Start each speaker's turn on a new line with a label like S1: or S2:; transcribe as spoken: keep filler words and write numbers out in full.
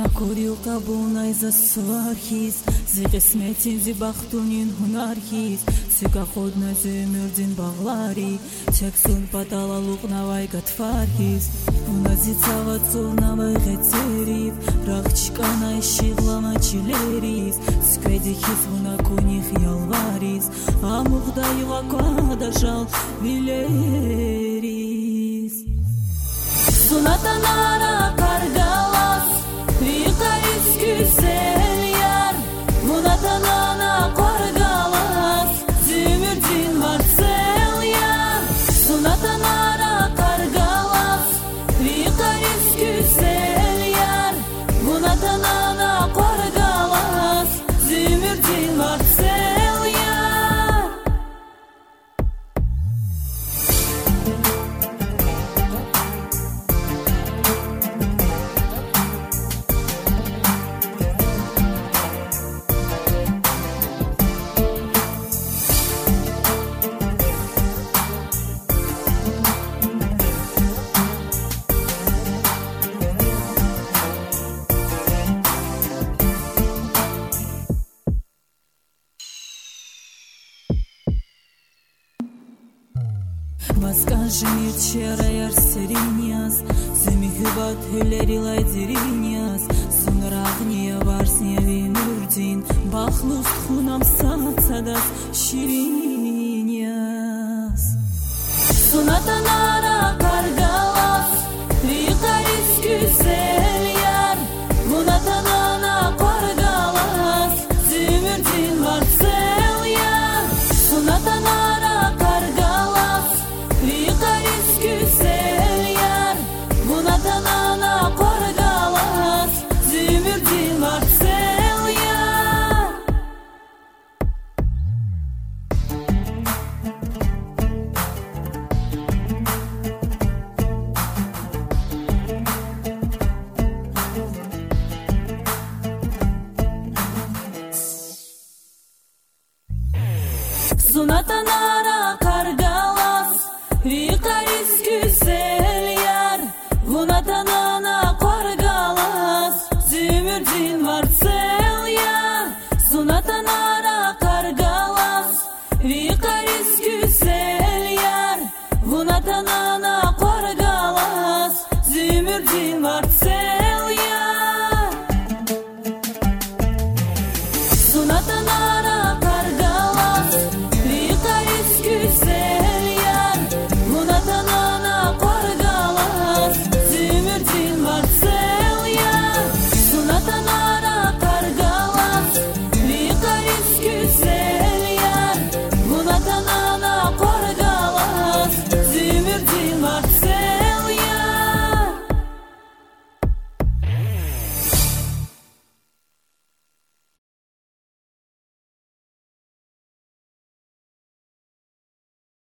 S1: Курилка бунай за свархиз, зиғисметин зибахтунин хунархиз, сикаходна зөмірдин бағлари, чексун паталалуқ навай гатфархиз, уназицава цунавай ғецерив, рахчиканай шиғлама чилериз, скведихиз хунакуних ялвариз, амуғдайва квадажал вилериз. Сунатанара каргалас, Викарис güzel yar, Munatanana kargalas, Zümrüdin Marcel yar. Sunatanara kargalas, Викарис güzel yar, Munatanana kargalas, Zümrüdin Marcel yar. Скажи мне вчера ярсериньяс, Семихюбат хюлери лайдериньяс, Сунрагния варсния вимурдин, Бахлуст хунам сацадас шириньяс. Сунатанара каргалас, Викарис güzel yar, Munatanana kargalas, Zümrüdin Marcel yar. Sunatanara kargalas, Викарис güzel yar, Munatanana kargalas, Zümrüdin Marcel yar. Sunatanara kargalas, Викарис güzel yar, Munatanana kargalas, Zümrüdin Marcel yar. Sunatanara